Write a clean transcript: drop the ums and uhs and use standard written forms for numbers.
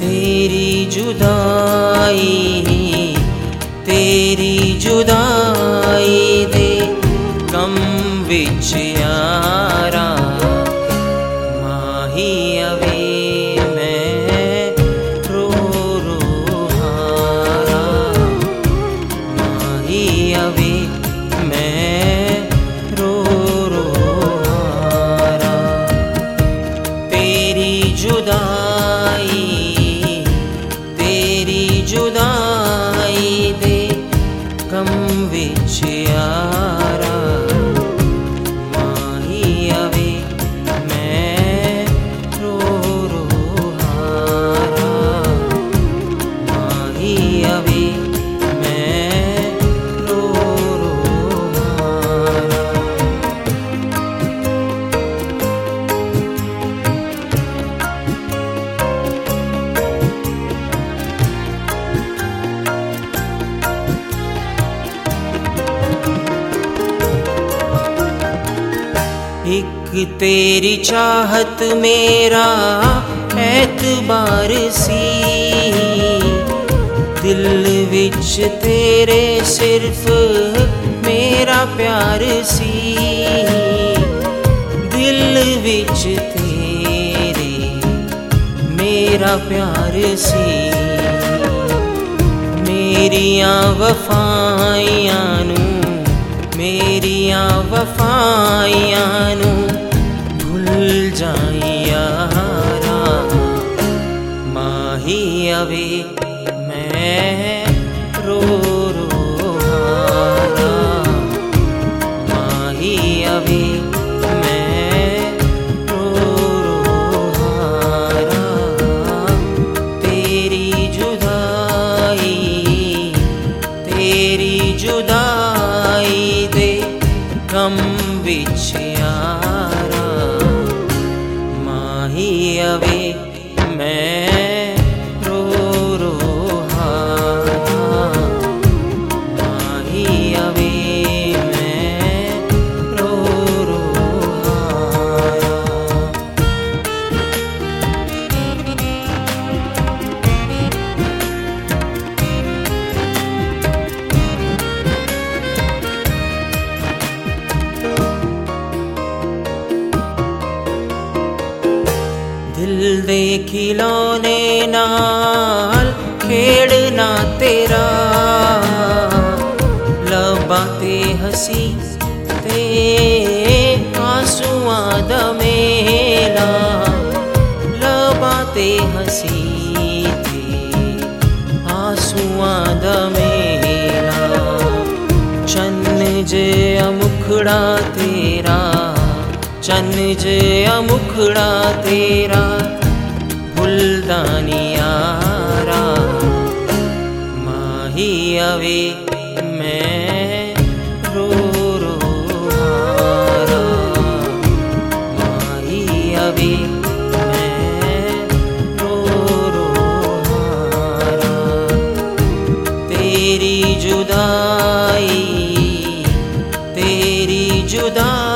तेरी जुदाई दे गम विच यारा माही अवे मैं रो रो हारा माही अवे मैं रो रो हारा तेरी जुदाई दे गम विच यारा माही अवे मैं रो रो हारा माही अवे मैं रो रो हारा। एक तेरी चाहत मेरा एतबार सी दिल विच तेरे सिर्फ मेरा प्यार सी दिल विच तेरे मेरा प्यार सी मेरियां वफाइयां नू मेरियां वफाइयां नू भुल जाई यारा माही अवे मैं रो रो हारा माही अवे मैं रो रो हारा तेरी जुदाई दे गम विच यारा माही अवे मैं रो रो हारा माही अवे मैं रो रो हारा। दिल दे खिलौने नाल खेड़ना तेरा लबां ते हसी ते आंसुआं दा मेला लबां ते हसी ते आंसुआं दा मेला चन्न जिहा मुखड़ा तेरा चन्न जिहा मुखड़ा तेरा भुलदा नी यारा माही अवे मैं रो रो हारा माही अवे मैं रो रो हारा तेरी जुदाई